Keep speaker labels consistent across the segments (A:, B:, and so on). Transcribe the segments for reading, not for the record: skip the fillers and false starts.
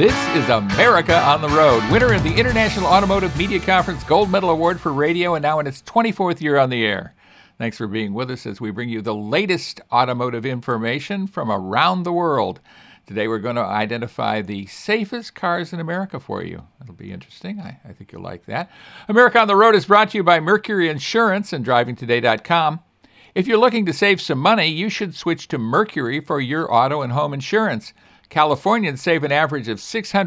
A: This is America on the Road, winner of the International Automotive Media Conference Gold Medal Award for Radio, and now in its 24th year on the air. Thanks for being with us as we bring you the latest automotive information from around the world. Today we're going to identify the safest cars in America for you. It'll be interesting. I think you'll like that. America on the Road is brought to you by Mercury Insurance and DrivingToday.com. If you're looking to save some money, you should switch to Mercury for your auto and home insurance. Californians save an average of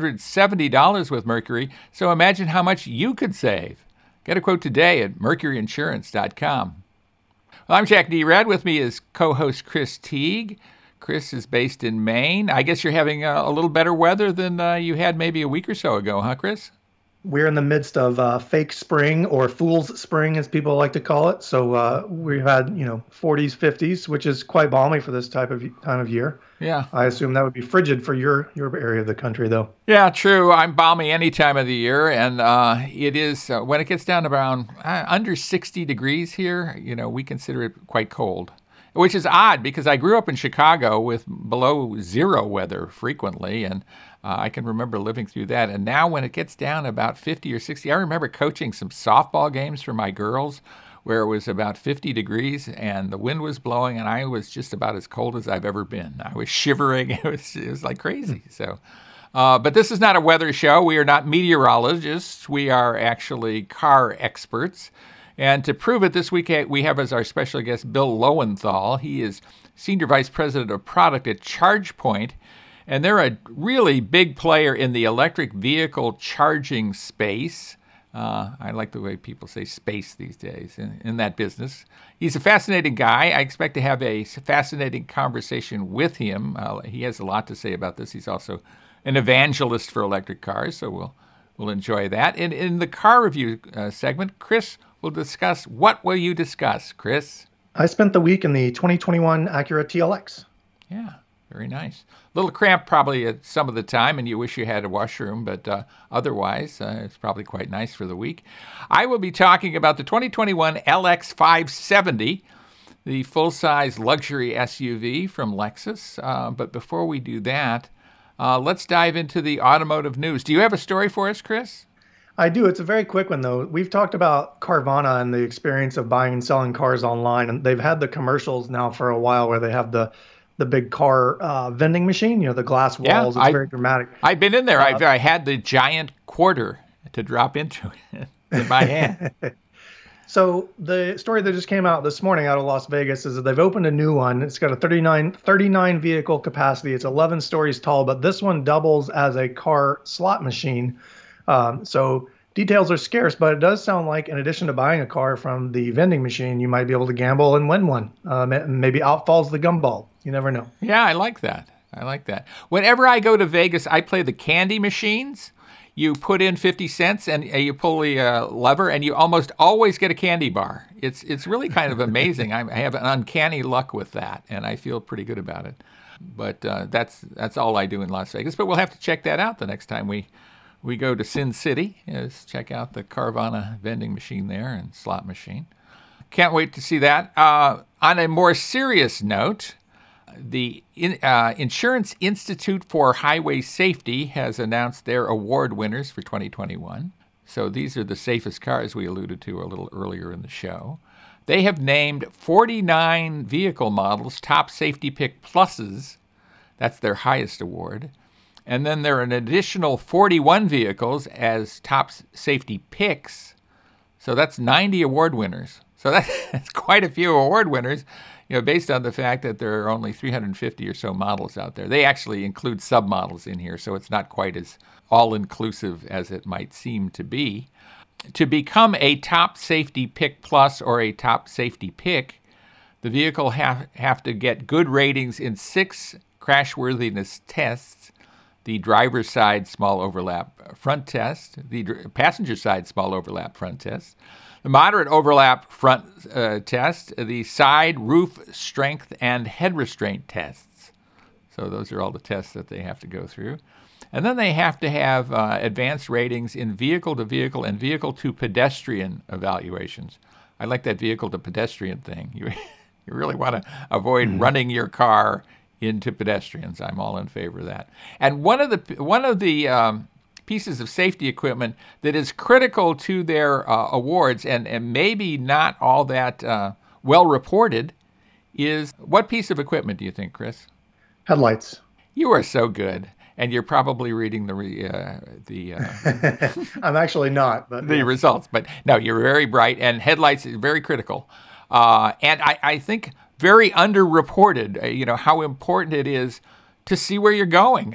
A: $670 with Mercury, so imagine how much you could save. Get a quote today at mercuryinsurance.com. Well, I'm Jack D. Redd. With me is co-host Chris Teague. Chris is based in Maine. I guess you're having a little better weather than you had maybe a week or so ago, huh, Chris?
B: We're in the midst of fake spring, or fool's spring, as people like to call it. So we've had, 40s, 50s, which is quite balmy for this time of year.
A: Yeah.
B: I assume that would be frigid for your area of the country, though.
A: Yeah, true. I'm balmy any time of the year, and it is when it gets down to around under 60 degrees here. We consider it quite cold, which is odd because I grew up in Chicago with below zero weather frequently, and I can remember living through that. And now when it gets down about 50 or 60, I remember coaching some softball games for my girls where it was about 50 degrees and the wind was blowing and I was just about as cold as I've ever been. I was shivering. It was like crazy. So, but this is not a weather show. We are not meteorologists. We are actually car experts. And to prove it, this week we have as our special guest Bill Lowenthal. He is Senior Vice President of Product at ChargePoint. And they're a really big player in the electric vehicle charging space. I like the way people say space these days in that business. He's a fascinating guy. I expect to have a fascinating conversation with him. He has a lot to say about this. He's also an evangelist for electric cars, so we'll enjoy that. And in the car review segment, Chris will discuss. What will you discuss, Chris?
B: I spent the week in the 2021 Acura TLX.
A: Yeah. Very nice. A little cramped probably at some of the time, and you wish you had a washroom, but otherwise, it's probably quite nice for the week. I will be talking about the 2021 LX570, the full-size luxury SUV from Lexus. But before we do that, let's dive into the automotive news. Do you have a story for us, Chris?
B: I do. It's a very quick one, though. We've talked about Carvana and the experience of buying and selling cars online, and they've had the commercials now for a while where they have the big car vending machine, the glass walls. It's very dramatic.
A: I've been in there. I had the giant quarter to drop into it in my hand.
B: So the story that just came out this morning out of Las Vegas is that they've opened a new one. It's got a 39 vehicle capacity. It's 11 stories tall, but this one doubles as a car slot machine. So details are scarce, but it does sound like in addition to buying a car from the vending machine, you might be able to gamble and win one. Maybe out falls the gumball. You never know.
A: Yeah, I like that. Whenever I go to Vegas, I play the candy machines. You put in 50 cents and you pull the lever, and you almost always get a candy bar. It's really kind of amazing. I have an uncanny luck with that, and I feel pretty good about it. But that's all I do in Las Vegas. But we'll have to check that out the next time we go to Sin City. Is check out the Carvana vending machine there and slot machine. Can't wait to see that. On a more serious note, the Insurance Institute for Highway Safety has announced their award winners for 2021. So these are the safest cars we alluded to a little earlier in the show. They have named 49 vehicle models top safety pick pluses. That's their highest award. And then there are an additional 41 vehicles as top safety picks. So that's 90 award winners. So that's quite a few award winners, based on the fact that there are only 350 or so models out there. They actually include submodels in here, so it's not quite as all-inclusive as it might seem to be. To become a top safety pick plus or a top safety pick, the vehicle have to get good ratings in 6 crashworthiness tests: the driver's side small overlap front test, the passenger side small overlap front test, the moderate overlap front test, the side roof strength and head restraint tests. So those are all the tests that they have to go through. And then they have to have advanced ratings in vehicle-to-vehicle and vehicle-to-pedestrian evaluations. I like that vehicle-to-pedestrian thing. You really want to avoid running your car into pedestrians. I'm all in favor of that. And one of the pieces of safety equipment that is critical to their awards and maybe not all that well reported is, what piece of equipment do you think, Chris?
B: Headlights.
A: You are so good, and you're probably reading the
B: I'm actually not, but
A: the results. But no, you're very bright, and headlights is very critical. And I think very underreported. How important it is to see where you're going.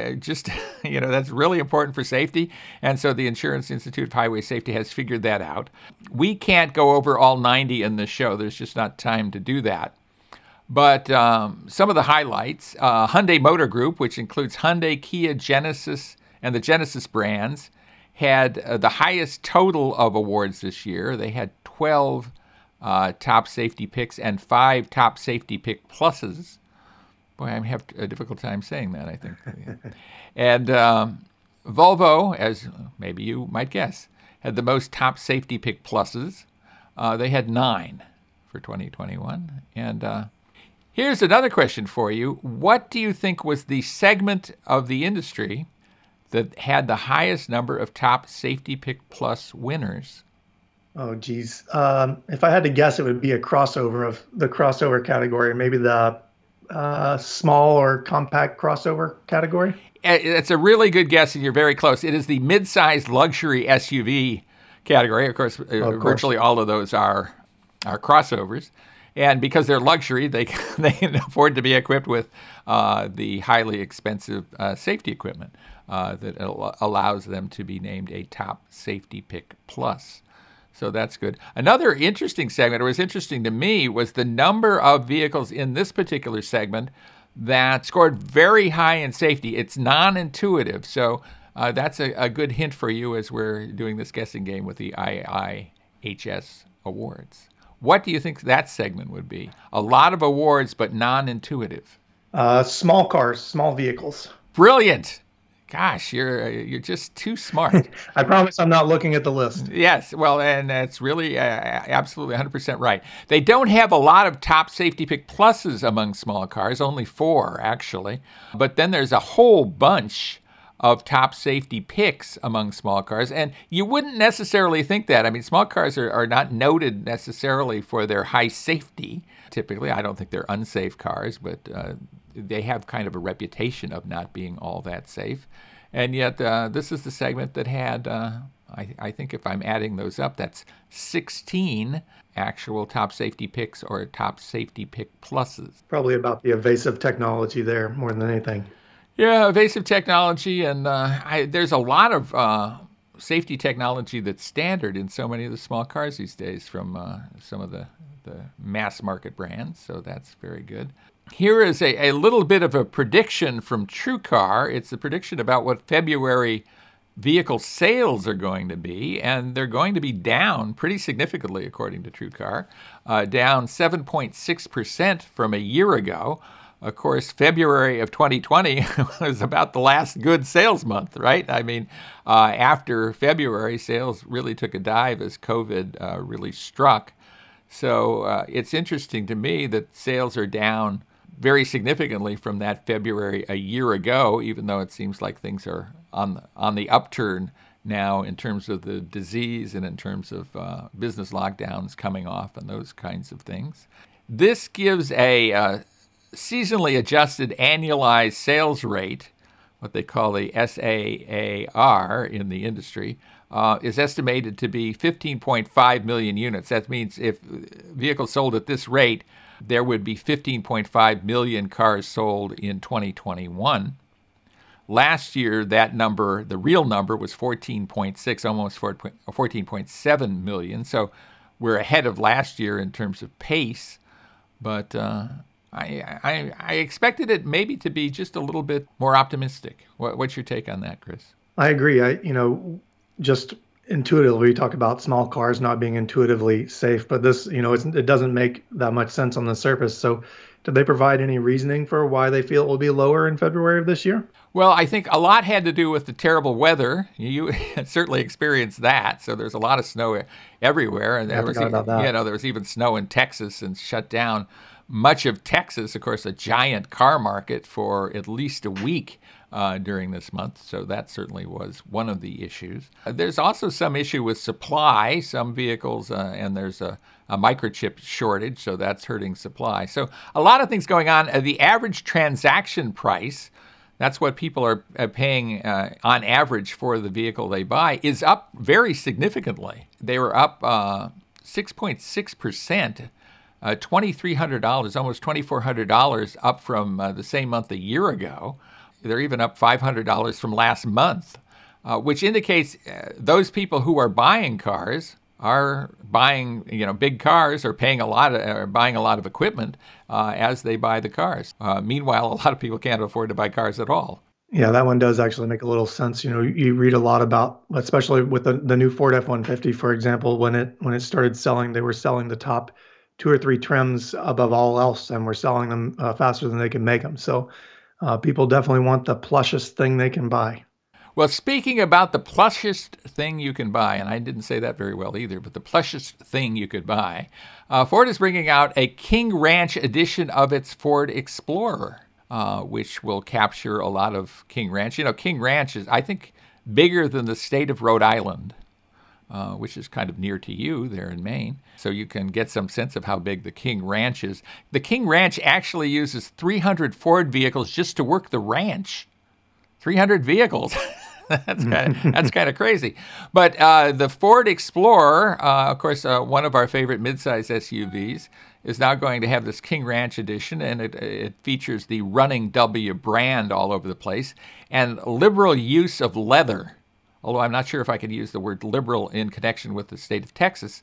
A: That's really important for safety. And so the Insurance Institute of Highway Safety has figured that out. We can't go over all 90 in this show. There's just not time to do that. But some of the highlights, Hyundai Motor Group, which includes Hyundai, Kia, Genesis, and the Genesis brands, had the highest total of awards this year. They had 12 top safety picks and 5 top safety pick pluses. Boy, I have a difficult time saying that, I think. And Volvo, as maybe you might guess, had the most top safety pick pluses. They had 9 for 2021. And here's another question for you. What do you think was the segment of the industry that had the highest number of top safety pick plus winners?
B: Oh, geez. If I had to guess, it would be a crossover of the crossover category, maybe the small or compact crossover category.
A: It's a really good guess, and you're very close. It is the mid-sized luxury SUV category. Of course, virtually all of those are crossovers. And because they're luxury, they can afford to be equipped with the highly expensive safety equipment that allows them to be named a top safety pick plus. So that's good. Another interesting segment, or was interesting to me, was the number of vehicles in this particular segment that scored very high in safety. It's non-intuitive, so that's a good hint for you as we're doing this guessing game with the IIHS awards. What do you think that segment would be? A lot of awards, but non-intuitive.
B: Small cars, small vehicles.
A: Brilliant. Gosh, you're just too smart.
B: I promise I'm not looking at the list.
A: Yes, well, and that's really absolutely 100% right. They don't have a lot of top safety pick pluses among small cars, only 4 actually. But then there's a whole bunch of top safety picks among small cars, and you wouldn't necessarily think that. I mean, small cars are not noted necessarily for their high safety. Typically, I don't think they're unsafe cars, but they have kind of a reputation of not being all that safe. And yet, this is the segment that had, I think if I'm adding those up, that's 16 actual top safety picks or top safety pick pluses.
B: Probably about the evasive technology there more than anything.
A: Yeah, evasive technology, and there's a lot of safety technology that's standard in so many of the small cars these days from some of the mass market brands, so that's very good. Here is a little bit of a prediction from TrueCar. It's a prediction about what February vehicle sales are going to be, and they're going to be down pretty significantly, according to TrueCar, down 7.6% from a year ago. Of course, February of 2020 was about the last good sales month, right? I mean, after February, sales really took a dive as COVID really struck. So it's interesting to me that sales are down very significantly from that February a year ago, even though it seems like things are on the upturn now in terms of the disease and in terms of business lockdowns coming off and those kinds of things. This gives a seasonally adjusted annualized sales rate, what they call the SAAR in the industry, is estimated to be 15.5 million units. That means if vehicles sold at this rate, there would be 15.5 million cars sold in 2021. Last year, that number, the real number, was 14.6, almost 14.7 million. So we're ahead of last year in terms of pace, but I expected it maybe to be just a little bit more optimistic. What's your take on that, Chris?
B: I agree. Just intuitively, we talk about small cars not being intuitively safe, but this, it doesn't make that much sense on the surface. So did they provide any reasoning for why they feel it will be lower in February of this year?
A: Well, I think a lot had to do with the terrible weather. You certainly experienced that. So there's a lot of snow everywhere. And there was even snow in Texas and shut down. much of Texas, of course, a giant car market for at least a week during this month. So that certainly was one of the issues. There's also some issue with supply, some vehicles, and there's a microchip shortage, so that's hurting supply. So a lot of things going on. The average transaction price, that's what people are paying on average for the vehicle they buy, is up very significantly. They were up 6.6%, $2,300, almost $2,400 up from the same month a year ago. They're even up $500 from last month, which indicates those people who are buying cars are buying, big cars, or buying a lot of equipment as they buy the cars. Meanwhile, a lot of people can't afford to buy cars at all.
B: Yeah, that one does actually make a little sense. You read a lot about, especially with the new Ford F-150, for example, when it started selling, they were selling the top 2 or 3 trims above all else, and were selling them faster than they can make them. So people definitely want the plushest thing they can buy.
A: Well, speaking about the plushest thing you can buy, and I didn't say that very well either, but the plushest thing you could buy, Ford is bringing out a King Ranch edition of its Ford Explorer, which will capture a lot of King Ranch. King Ranch is, I think, bigger than the state of Rhode Island, which is kind of near to you there in Maine. So you can get some sense of how big the King Ranch is. The King Ranch actually uses 300 Ford vehicles just to work the ranch. 300 vehicles. That's kind of crazy. But the Ford Explorer, of course, one of our favorite midsize SUVs, is now going to have this King Ranch edition, and it features the Running W brand all over the place, and liberal use of leather. Although I'm not sure if I could use the word liberal in connection with the state of Texas.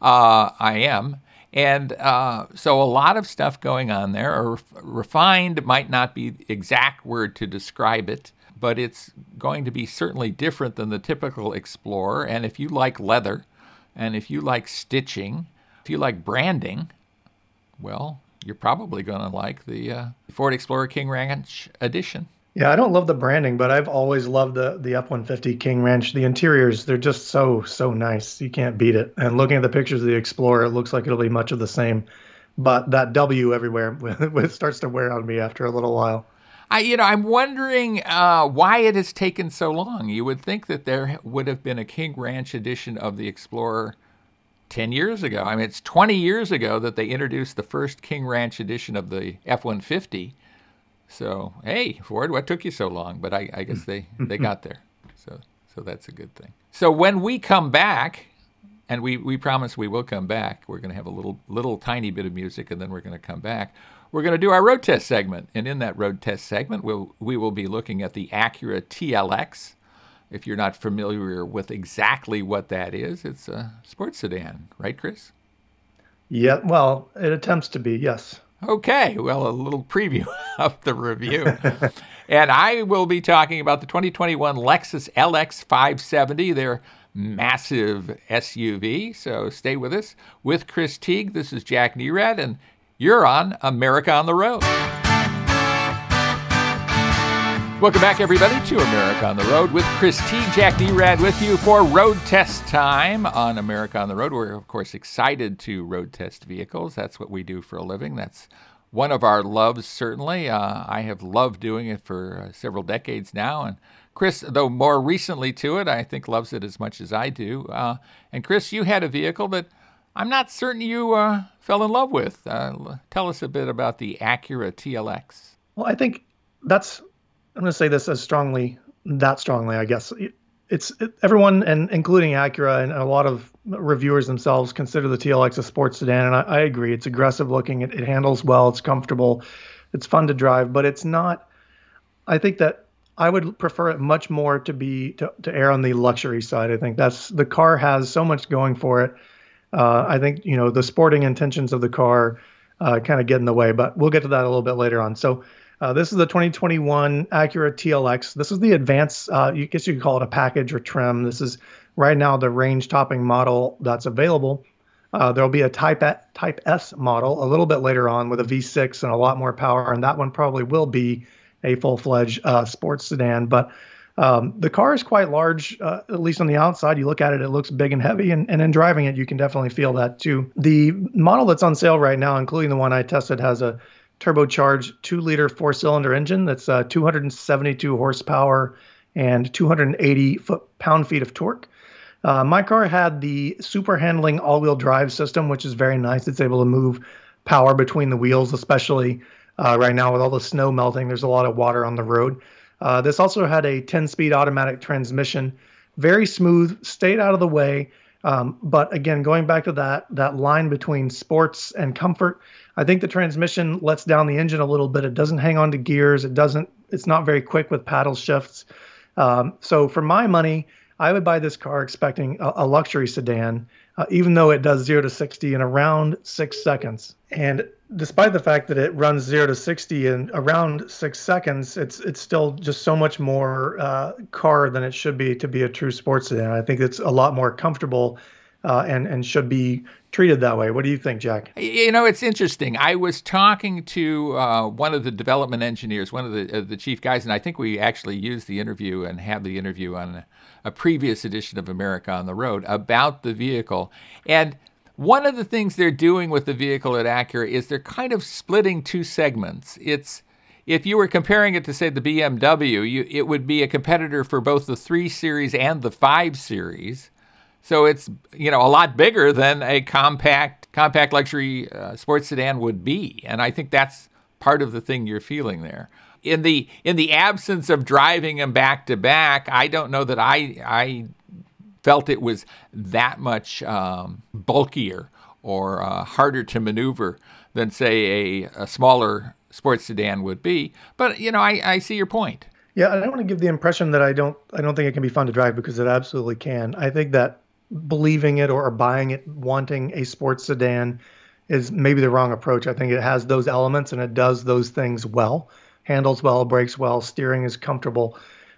A: I am. And so a lot of stuff going on there. Or refined might not be the exact word to describe it, but it's going to be certainly different than the typical Explorer. And if you like leather, and if you like stitching, if you like branding, well, you're probably going to like the Ford Explorer King Ranch Edition.
B: Yeah, I don't love the branding, but I've always loved the F-150 King Ranch. The interiors, they're just so nice. You can't beat it. And looking at the pictures of the Explorer, it looks like it'll be much of the same. But that W everywhere it starts to wear on me after a little while.
A: I'm wondering why it has taken so long. You would think that there would have been a King Ranch edition of the Explorer 10 years ago. I mean, it's 20 years ago that they introduced the first King Ranch edition of the F-150. So, hey, Ford, what took you so long? But I guess they got there. So that's a good thing. So when we come back, and we promise we will come back, we're going to have a little tiny bit of music, and then we're going to come back. We're going to do our road test segment. And in that road test segment, we will be looking at the Acura TLX. If you're not familiar with exactly what that is, it's a sports sedan, right, Chris?
B: Yeah, well, it attempts to be, yes.
A: Okay, well, a little preview of the review. And I will be talking about the 2021 Lexus LX 570, their massive SUV. So stay with us. With Chris Teague, this is Jack Nerad, and you're on America on the Road. Welcome back, everybody, to America on the Road with Chris Teague. Jack Nerad with you for road test time on America on the Road. We're, of course, excited to road test vehicles. That's what we do for a living. That's one of our loves, certainly. I have loved doing it for several decades now. And Chris, though more recently to it, I think loves it as much as I do. And Chris, you had a vehicle that I'm not certain you fell in love with. Tell us a bit about the Acura TLX.
B: Well, I think I'm going to say this that strongly, I guess. Everyone, and including Acura and a lot of reviewers themselves, consider the TLX a sports sedan, and I agree. It's aggressive looking. It handles well. It's comfortable. It's fun to drive, but it's not. I think that I would prefer it much more to err on the luxury side. I think the car has so much going for it. I think the sporting intentions of the car kind of get in the way, but we'll get to that a little bit later on. So. This is the 2021 Acura TLX. This is the advanced, I guess you could call it a package or trim. This is right now the range-topping model that's available. There'll be a Type S model a little bit later on with a V6 and a lot more power, and that one probably will be a full-fledged sports sedan. But The car is quite large, at least on the outside. You look at it, it looks big and heavy, and in driving it, you can definitely feel that too. The model that's on sale right now, including the one I tested, has a turbocharged 2-liter 4-cylinder engine that's 272 horsepower and 280 pound-feet of torque. My car had the super handling all-wheel drive system, which is very nice. It's able to move power between the wheels, especially right now with all the snow melting. There's a lot of water on the road. This also had a 10-speed automatic transmission, very smooth, stayed out of the way. But again, going back to that line between sports and comfort, I think the transmission lets down the engine a little bit. It doesn't hang on to gears. It's not very quick with paddle shifts. So for my money, I would buy this car expecting a luxury sedan, even though it does 0 to 60 in around 6 seconds. And despite the fact that it runs 0 to 60 in around 6 seconds, it's still just so much more car than it should be to be a true sports sedan. I think it's a lot more comfortable and should be treated that way. What do you think, Jack?
A: It's interesting. I was talking to one of the development engineers, one of the chief guys, and I think we actually used the interview and had the interview on a previous edition of America on the Road about the vehicle. And one of the things they're doing with the vehicle at Acura is they're kind of splitting two segments. If you were comparing it to, say, the BMW, it would be a competitor for both the 3 Series and the 5 Series. So it's, a lot bigger than a compact luxury sports sedan would be. And I think that's part of the thing you're feeling there. In the absence of driving them back to back, I don't know that I felt it was that much bulkier or harder to maneuver than, say, a smaller sports sedan would be. But, I see your point.
B: Yeah, I don't want to give the impression that I don't think it can be fun to drive, because it absolutely can. I think that believing it or buying it, wanting a sports sedan, is maybe the wrong approach. I think it has those elements and it does those things well. Handles well, brakes well, steering is comfortable,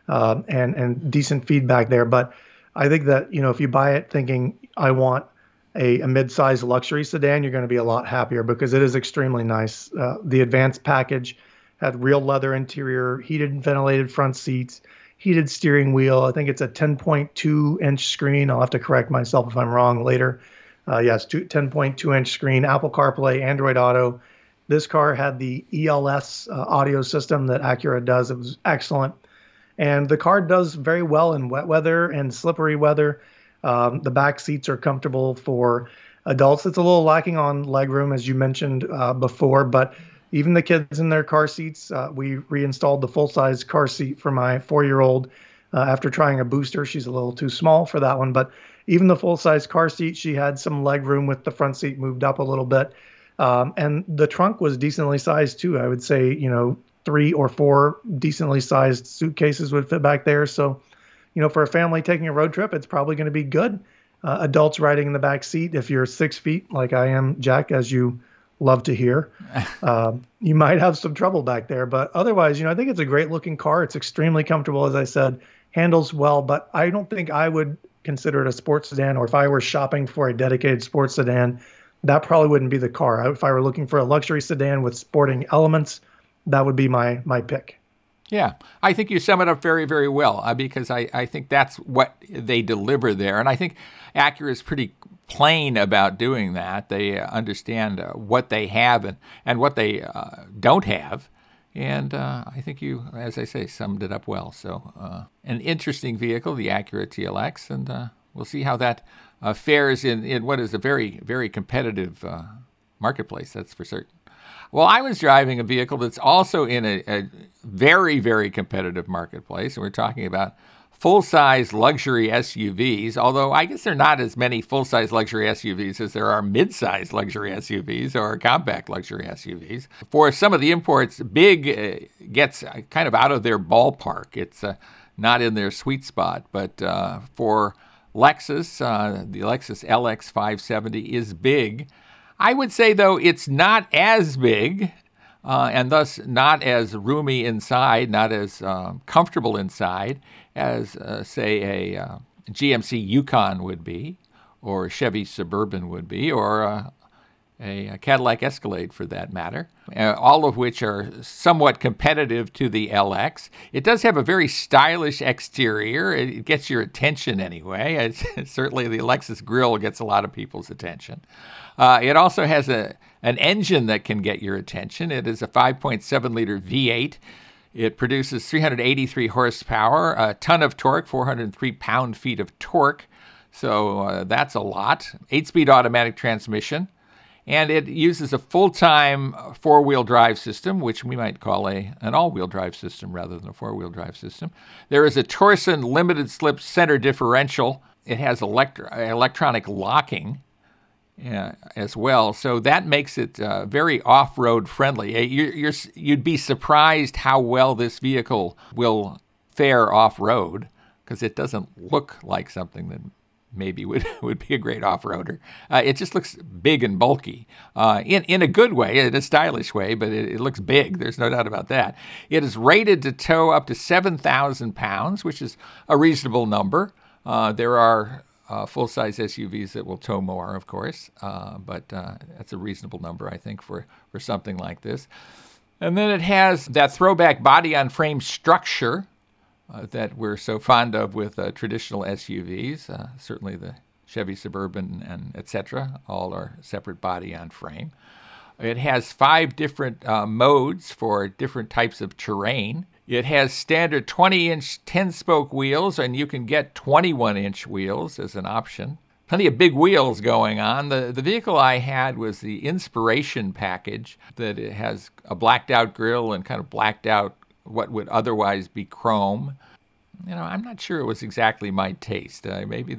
B: and decent feedback there. But I think that, if you buy it thinking I want a mid-sized luxury sedan, you're going to be a lot happier, because it is extremely nice. The advanced package had real leather interior, heated and ventilated front seats, heated steering wheel. I think it's a 10.2-inch screen. I'll have to correct myself if I'm wrong later. Yes, 10.2-inch screen, Apple CarPlay, Android Auto. This car had the ELS audio system that Acura does. It was excellent. And the car does very well in wet weather and slippery weather. The back seats are comfortable for adults. It's a little lacking on legroom, as you mentioned before, but even the kids in their car seats, we reinstalled the full-size car seat for my 4-year-old after trying a booster. She's a little too small for that one, but even the full-size car seat, she had some legroom with the front seat moved up a little bit. And the trunk was decently sized too. I would say, 3 or 4 decently sized suitcases would fit back there. So, for a family taking a road trip, it's probably going to be good. Adults riding in the back seat, if you're 6 feet like I am, Jack, as you love to hear, you might have some trouble back there. But otherwise, I think it's a great looking car. It's extremely comfortable, as I said, handles well, but I don't think I would consider it a sports sedan, or if I were shopping for a dedicated sports sedan, that probably wouldn't be the car. If I were looking for a luxury sedan with sporting elements, that would be my pick.
A: Yeah, I think you sum it up very, very well, because I think that's what they deliver there. And I think Acura is pretty plain about doing that. They understand what they have and what they don't have. And I think you, as I say, summed it up well. So an interesting vehicle, the Acura TLX, and we'll see how that fares in what is a very, very competitive marketplace, that's for certain. Well, I was driving a vehicle that's also in a very, very competitive marketplace, and we're talking about full-size luxury SUVs, although I guess there are not as many full-size luxury SUVs as there are mid-size luxury SUVs or compact luxury SUVs. For some of the imports, big gets kind of out of their ballpark. It's not in their sweet spot, but for Lexus, the Lexus LX 570 is big. I would say, though, it's not as big and thus not as roomy inside, not as comfortable inside as, say, a GMC Yukon would be, or a Chevy Suburban would be, or a Cadillac Escalade for that matter, all of which are somewhat competitive to the LX. It does have a very stylish exterior. It gets your attention anyway. Certainly the Lexus grille gets a lot of people's attention. It also has an engine that can get your attention. It is a 5.7-liter V8. It produces 383 horsepower, a ton of torque, 403 pound-feet of torque. So that's a lot. 8-speed automatic transmission. And it uses a full-time four-wheel drive system, which we might call an all-wheel drive system rather than a four-wheel drive system. There is a Torsen limited-slip center differential. It has electronic locking as well. So that makes it very off-road friendly. You'd be surprised how well this vehicle will fare off-road because it doesn't look like something that maybe would be a great off-roader. It just looks big and bulky in a good way, in a stylish way, but it looks big. There's no doubt about that. It is rated to tow up to 7,000 pounds, which is a reasonable number. There are full-size SUVs that will tow more, of course, but that's a reasonable number, I think, for something like this. And then it has that throwback body-on-frame structure that we're so fond of with traditional SUVs. Certainly the Chevy Suburban and et cetera, all are separate body-on-frame. It has 5 different modes for different types of terrain. It has standard 20-inch 10-spoke wheels, and you can get 21-inch wheels as an option. Plenty of big wheels going on. The vehicle I had was the Inspiration package, that it has a blacked-out grille and kind of blacked-out what would otherwise be chrome. You know, I'm not sure it was exactly my taste. Maybe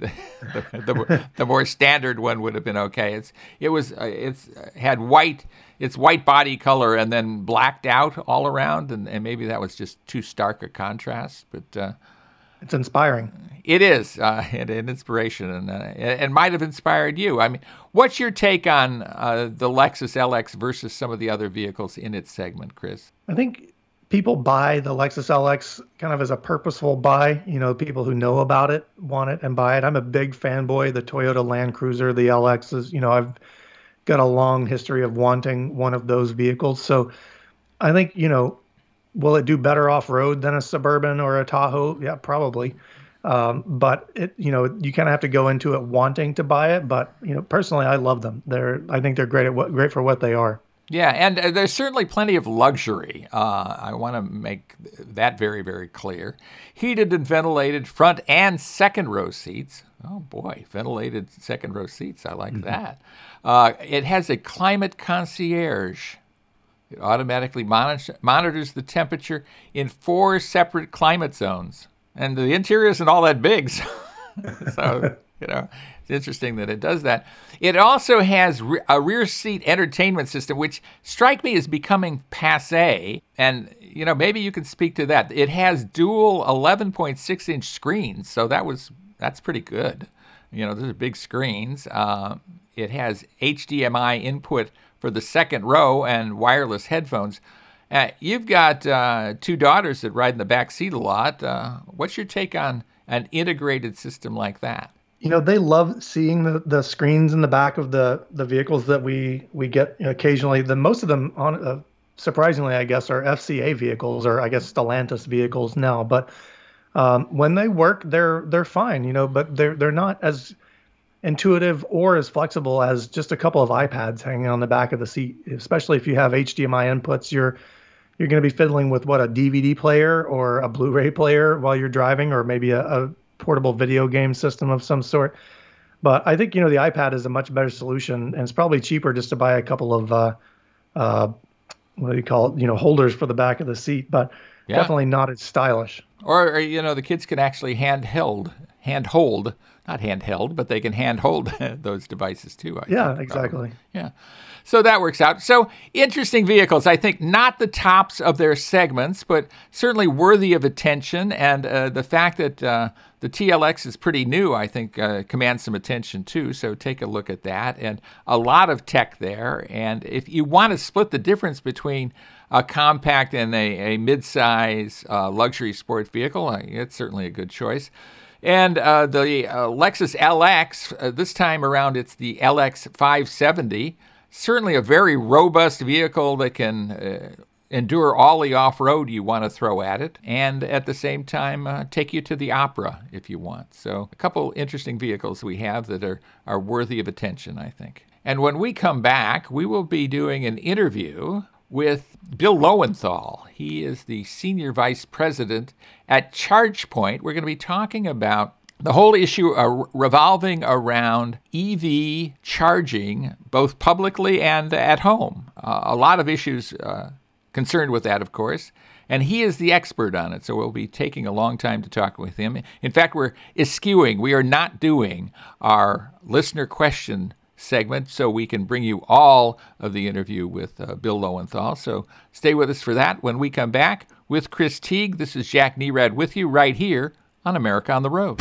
A: the more standard one would have been okay. It's had white body color and then blacked out all around, and maybe that was just too stark a contrast. But
B: it's inspiring.
A: It is an inspiration, and it might have inspired you. I mean, what's your take on the Lexus LX versus some of the other vehicles in its segment, Chris?
B: I think people buy the Lexus LX kind of as a purposeful buy. You know, people who know about it want it and buy it. I'm a big fanboy. The Toyota Land Cruiser, the LX is, you know, I've got a long history of wanting one of those vehicles. So I think, you know, will it do better off-road than a Suburban or a Tahoe? Yeah, probably. But it, you know, you kind of have to go into it wanting to buy it. But, you know, personally, I love them. I think they're great for what they are.
A: Yeah, and there's certainly plenty of luxury. I want to make that very, very clear. Heated and ventilated front and second row seats. Oh, boy, ventilated second row seats. I like that. It has a climate concierge. It automatically monitors the temperature in 4 separate climate zones. And the interior isn't all that big, so you know, it's interesting that it does that. It also has a rear seat entertainment system, which strike me as becoming passé. And, you know, maybe you could speak to that. It has dual 11.6-inch screens, so that's pretty good. You know, those are big screens. It has HDMI input for the second row and wireless headphones. You've got 2 daughters that ride in the back seat a lot. What's your take on an integrated system like that?
B: You know, they love seeing the screens in the back of the vehicles that we get occasionally. Most of them, surprisingly, I guess, are FCA vehicles, or I guess Stellantis vehicles now. But when they work, they're fine. You know, but they're not as intuitive or as flexible as just a couple of iPads hanging on the back of the seat. Especially if you have HDMI inputs, you're going to be fiddling with a DVD player or a Blu-ray player while you're driving, or maybe a portable video game system of some sort. But I think, you know, the iPad is a much better solution, and it's probably cheaper just to buy a couple of what do you call it, you know, holders for the back of the seat, but definitely not as stylish.
A: Or, you know, the kids can actually handhold, not handheld, but they can handhold those devices too. I think,
B: exactly.
A: Probably. Yeah. So that works out. So interesting vehicles. I think not the tops of their segments, but certainly worthy of attention. And the fact that the TLX is pretty new, I think, commands some attention too. So take a look at that. And a lot of tech there. And if you want to split the difference between a compact and a mid-size luxury sport vehicle, it's certainly a good choice. And the Lexus LX, this time around it's the LX 570. certainly a very robust vehicle that can endure all the off-road you want to throw at it, and at the same time take you to the opera if you want. So a couple interesting vehicles we have that are worthy of attention, I think. And when we come back, we will be doing an interview with Bill Lowenthal. He is the Senior Vice President at ChargePoint. We're going to be talking about the whole issue revolving around EV charging, both publicly and at home. A lot of issues concerned with that, of course, and he is the expert on it, so we'll be taking a long time to talk with him. In fact, we're eschewing. We are not doing our listener question segment, so we can bring you all of the interview with Bill Lowenthal. So stay with us for that. When we come back with Chris Teague, this is Jack Nerad with you right here on America on the Road.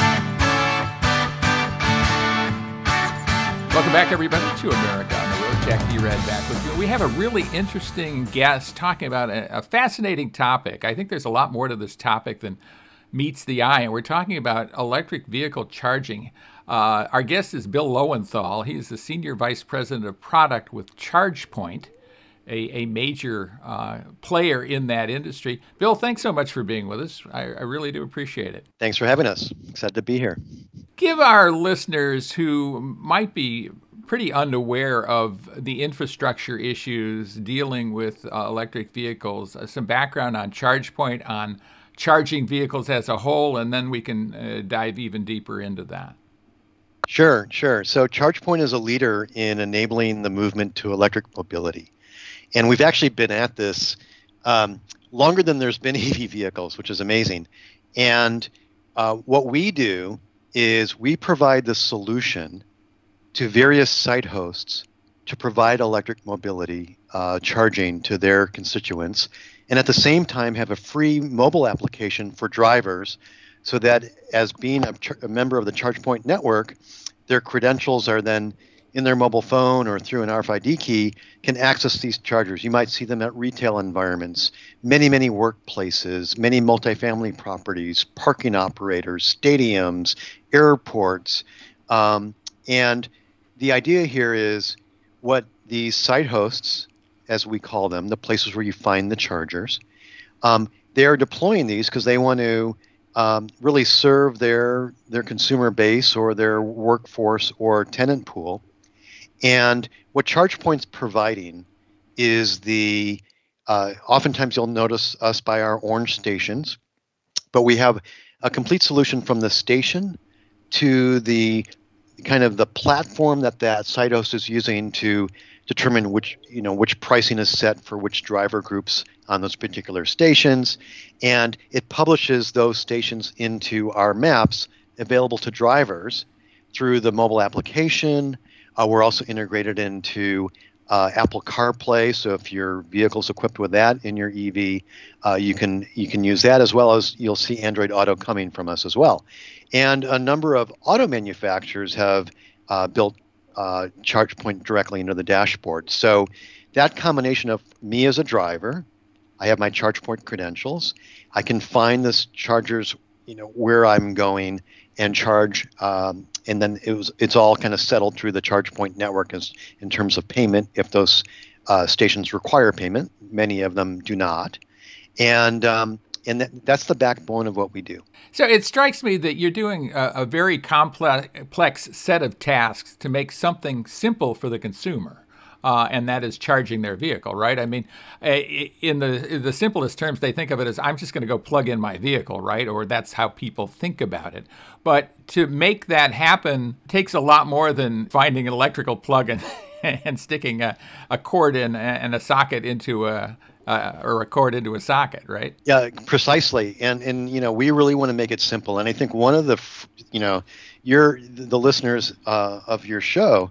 A: Welcome back, everybody, to America on the Road. Jack Nerad back with you. We have a really interesting guest talking about a fascinating topic. I think there's a lot more to this topic than meets the eye, and we're talking about electric vehicle charging. Our guest is Bill Lowenthal. He is the Senior Vice President of Product with ChargePoint, a major player in that industry. Bill, thanks so much for being with us. I really do appreciate it.
C: Thanks for having us. Excited to be here.
A: Give our listeners who might be pretty unaware of the infrastructure issues dealing with electric vehicles some background on ChargePoint, on charging vehicles as a whole, and then we can dive even deeper into that.
C: Sure. So ChargePoint is a leader in enabling the movement to electric mobility. And we've actually been at this longer than there's been EV vehicles, which is amazing. And what we do is we provide the solution to various site hosts to provide electric mobility charging to their constituents, and at the same time have a free mobile application for drivers so that as being a member of the ChargePoint network, their credentials are then in their mobile phone or through an RFID key can access these chargers. You might see them at retail environments, many workplaces, many multifamily properties, parking operators, stadiums, airports. And the idea here is what these site hosts, as we call them, the places where you find the chargers, they are deploying these because they want to really serve their consumer base or their workforce or tenant pool. And what ChargePoint's providing is the, oftentimes you'll notice us by our orange stations, but we have a complete solution from the station to the kind of the platform that site host is using to determine which pricing is set for which driver groups on those particular stations. And it publishes those stations into our maps available to drivers through the mobile application. We're also integrated into Apple CarPlay, so if your vehicle's equipped with that in your EV, you can use that, as well as you'll see Android Auto coming from us as well. And a number of auto manufacturers have built ChargePoint directly into the dashboard. So that combination of me as a driver, I have my ChargePoint credentials, I can find the chargers, where I'm going and charge, and then it's all kind of settled through the ChargePoint network in terms of payment. If those stations require payment, many of them do not, and that's the backbone of what we do.
A: So it strikes me that you're doing a very complex set of tasks to make something simple for the consumer. And that is charging their vehicle, right? I mean, in the simplest terms, they think of it as, I'm just going to go plug in my vehicle, right? Or that's how people think about it. But to make that happen takes a lot more than finding an electrical plug and sticking a cord in and a socket into or a cord into a socket, right?
C: Yeah, precisely. And we really want to make it simple. And I think one of the, the listeners of your show,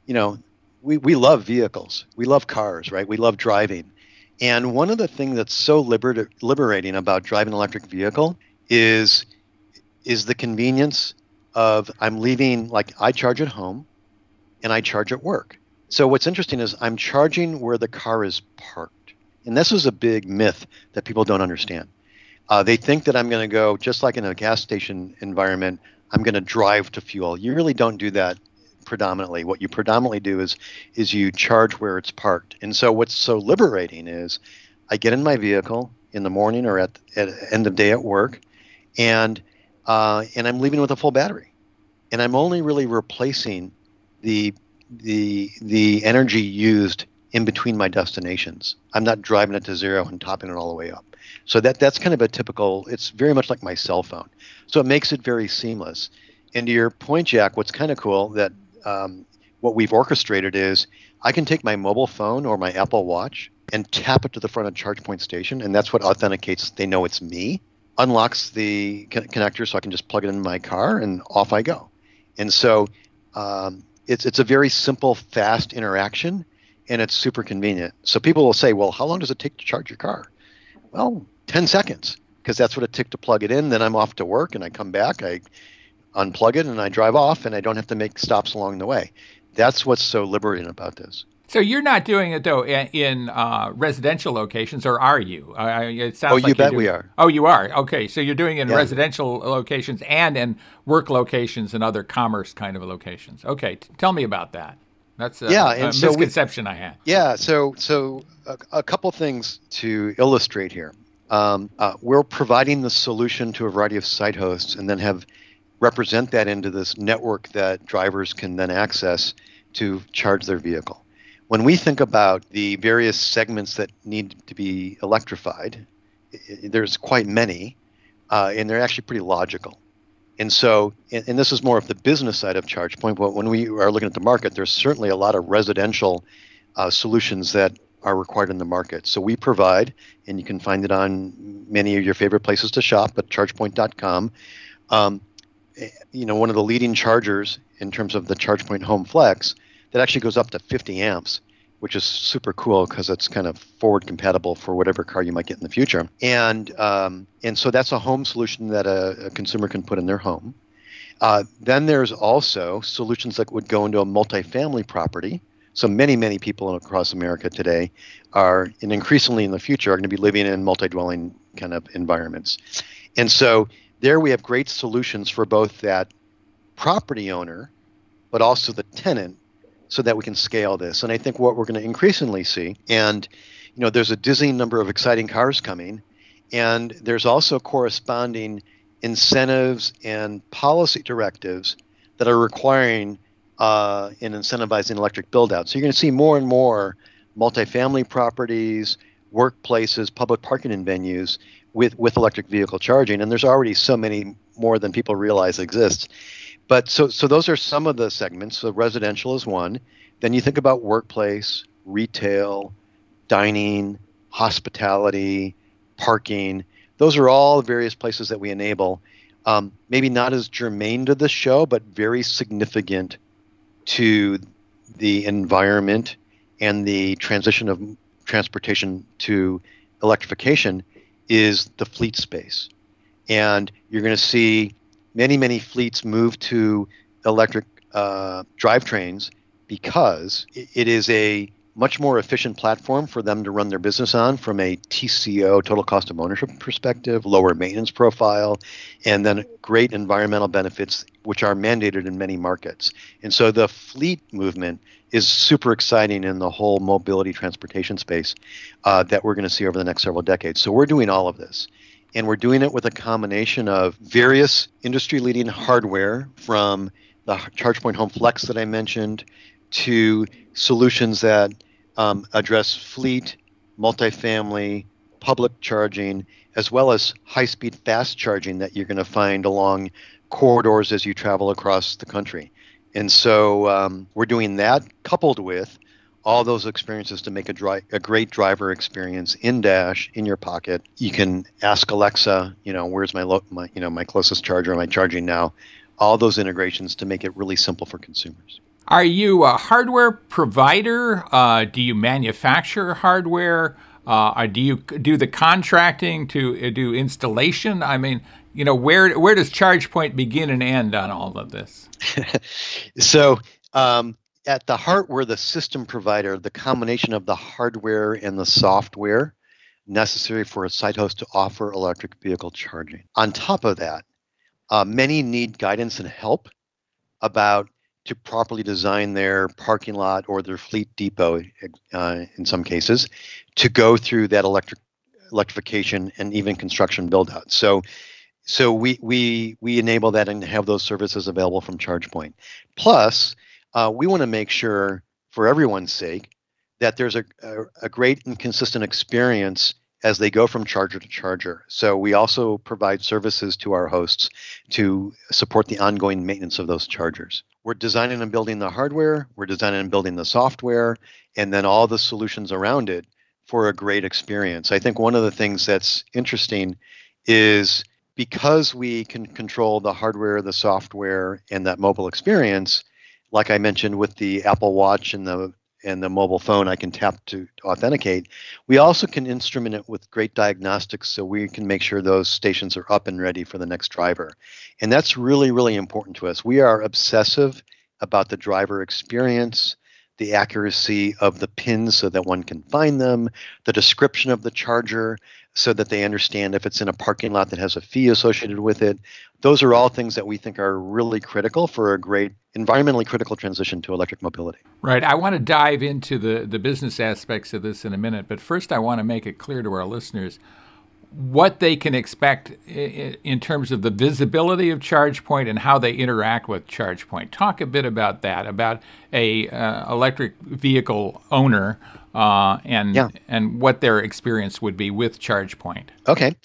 C: we love vehicles. We love cars, right? We love driving. And one of the things that's so liberating about driving an electric vehicle is the convenience of I'm leaving, like I charge at home and I charge at work. So what's interesting is I'm charging where the car is parked. And this is a big myth that people don't understand. They think that I'm going to go, just like in a gas station environment, I'm going to drive to fuel. You really don't do that predominantly. What you predominantly do is you charge where it's parked. And so what's so liberating is I get in my vehicle in the morning or at end of day at work, and I'm leaving with a full battery, and I'm only really replacing the energy used in between my destinations. I'm not driving it to zero and topping it all the way up. So that's kind of a typical. It's very much like my cell phone. So it makes it very seamless. And to your point, Jack, what's kind of cool that what we've orchestrated is I can take my mobile phone or my Apple Watch and tap it to the front of ChargePoint station, and that's what authenticates they know it's me. Unlocks the connector so I can just plug it in my car and off I go. And so it's a very simple, fast interaction, and it's super convenient. So people will say, well, how long does it take to charge your car? Well, 10 seconds, because that's what it took to plug it in. Then I'm off to work, and I come back, I unplug it, and I drive off, and I don't have to make stops along the way. That's what's so liberating about this.
A: So you're not doing it, though, in residential locations, or are you? It sounds like
C: you bet we are.
A: Oh, you are? Okay, so you're doing it in residential locations and in work locations and other commerce kind of locations. Okay, tell me about that. That's a misconception I had.
C: Yeah, so a couple things to illustrate here. We're providing the solution to a variety of site hosts and then represent that into this network that drivers can then access to charge their vehicle. When we think about the various segments that need to be electrified, there's quite many, and they're actually pretty logical. And so, and this is more of the business side of ChargePoint, but when we are looking at the market, there's certainly a lot of residential solutions that are required in the market. So we provide, and you can find it on many of your favorite places to shop at chargepoint.com, one of the leading chargers in terms of the ChargePoint Home Flex that actually goes up to 50 amps, which is super cool because it's kind of forward compatible for whatever car you might get in the future. And so that's a home solution that a consumer can put in their home. Then there's also solutions that would go into a multifamily property. So many people across America today are, and increasingly in the future, are going to be living in multi-dwelling kind of environments. And so there we have great solutions for both that property owner, but also the tenant, so that we can scale this. And I think what we're going to increasingly see, and there's a dizzying number of exciting cars coming, and there's also corresponding incentives and policy directives that are requiring and incentivizing electric build-out. So you're going to see more and more multifamily properties, workplaces, public parking and venues with electric vehicle charging, and there's already so many more than people realize exists. But so those are some of the segments. So residential is one. Then you think about workplace, retail, dining, hospitality, parking. Those are all various places that we enable. Maybe not as germane to the show, but very significant to the environment and the transition of transportation to electrification is the fleet space. And you're going to see many fleets move to electric drivetrains because it is a much more efficient platform for them to run their business on from a TCO, total cost of ownership perspective, lower maintenance profile, and then great environmental benefits, which are mandated in many markets. And so the fleet movement is super exciting in the whole mobility transportation space that we're going to see over the next several decades. So we're doing all of this. And we're doing it with a combination of various industry-leading hardware from the ChargePoint Home Flex that I mentioned to solutions that address fleet, multifamily, public charging, as well as high-speed fast charging that you're going to find along corridors as you travel across the country. And so we're doing that coupled with all those experiences to make a great driver experience in Dash, in your pocket. You can ask Alexa, where's my closest charger? Am I charging now? All those integrations to make it really simple for consumers.
A: Are you a hardware provider? Do you manufacture hardware? Do you do the contracting to do installation? I mean, where does ChargePoint begin and end on all of this?
C: So at the heart, we're the system provider, the combination of the hardware and the software necessary for a site host to offer electric vehicle charging. On top of that, many need guidance and help about to properly design their parking lot or their fleet depot, in some cases, to go through that electrification and even construction build out. So we enable that and have those services available from ChargePoint. Plus, we want to make sure, for everyone's sake, that there's a great and consistent experience as they go from charger to charger. So we also provide services to our hosts to support the ongoing maintenance of those chargers. We're designing and building the hardware, we're designing and building the software, and then all the solutions around it for a great experience. I think one of the things that's interesting is because we can control the hardware, the software, and that mobile experience, like I mentioned with the Apple Watch and the mobile phone I can tap to authenticate, we also can instrument it with great diagnostics so we can make sure those stations are up and ready for the next driver. And that's really, really important to us. We are obsessive about the driver experience, the accuracy of the pins so that one can find them, the description of the charger so that they understand if it's in a parking lot that has a fee associated with it. Those are all things that we think are really critical for a great environmentally critical transition to electric mobility.
A: Right. I want to dive into the business aspects of this in a minute, but first I want to make it clear to our listeners what they can expect in terms of the visibility of ChargePoint and how they interact with ChargePoint. Talk a bit about that, about a electric vehicle owner and what their experience would be with ChargePoint.
C: Okay.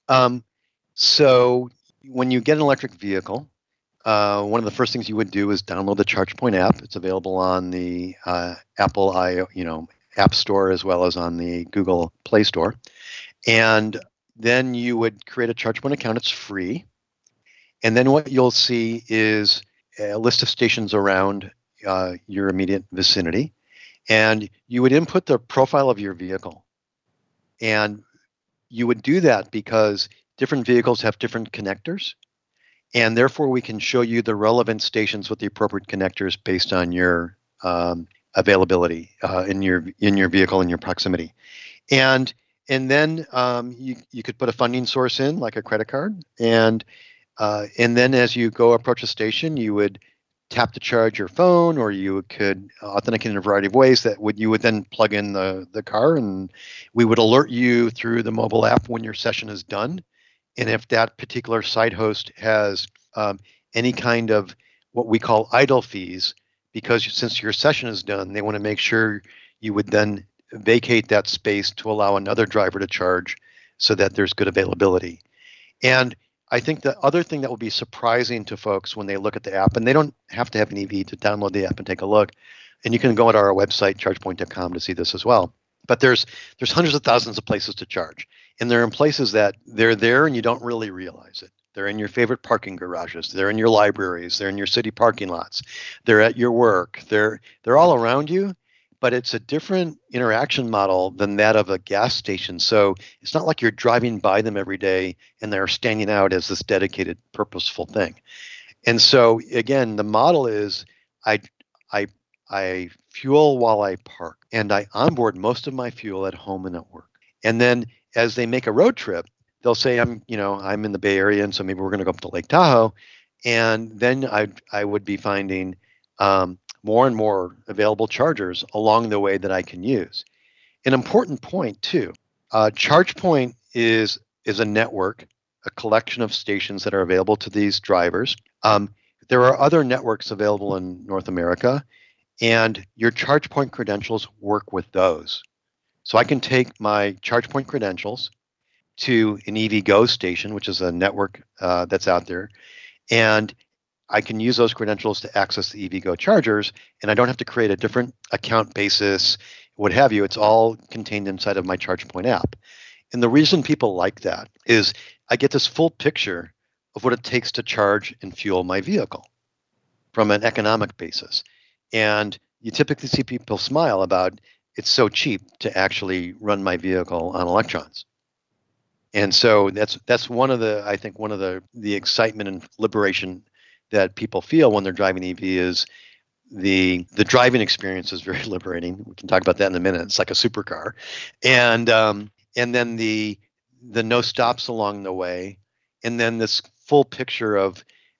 C: So when you get an electric vehicle, one of the first things you would do is download the ChargePoint app. It's available on the Apple App Store as well as on the Google Play Store. And then you would create a ChargePoint account. It's free. And then what you'll see is a list of stations around your immediate vicinity. And you would input the profile of your vehicle. And you would do that because different vehicles have different connectors. And therefore, we can show you the relevant stations with the appropriate connectors based on your availability in your vehicle and your proximity. And then you could put a funding source in, like a credit card, and then as you go approach a station, you would tap to charge your phone, or you could authenticate in a variety of ways you would then plug in the car, and we would alert you through the mobile app when your session is done. And if that particular site host has any kind of what we call idle fees, because since your session is done, they want to make sure you would then vacate that space to allow another driver to charge so that there's good availability. And I think the other thing that will be surprising to folks when they look at the app, and they don't have to have an EV to download the app and take a look, and you can go to our website, chargepoint.com, to see this as well. But there's hundreds of thousands of places to charge. And they're in places that they're there and you don't really realize it. They're in your favorite parking garages. They're in your libraries. They're in your city parking lots. They're at your work. They're all around you, but it's a different interaction model than that of a gas station. So it's not like you're driving by them every day and they're standing out as this dedicated, purposeful thing. And so again, the model is I fuel while I park, and I onboard most of my fuel at home and at work. And then as they make a road trip, they'll say, I'm in the Bay Area, and so maybe we're going to go up to Lake Tahoe. And then I would be finding more and more available chargers along the way that I can use. An important point too, ChargePoint is a network, a collection of stations that are available to these drivers. There are other networks available in North America, and your ChargePoint credentials work with those. So I can take my ChargePoint credentials to an EVgo station, which is a network that's out there, and I can use those credentials to access the EVgo chargers, and I don't have to create a different account basis, what have you. It's all contained inside of my ChargePoint app. And the reason people like that is I get this full picture of what it takes to charge and fuel my vehicle from an economic basis. And you typically see people smile about it's so cheap to actually run my vehicle on electrons. And so that's one of the excitement and liberation that people feel when they're driving EV is the driving experience is very liberating. We can talk about that in a minute. It's like a supercar. And then the no stops along the way, and then this full picture of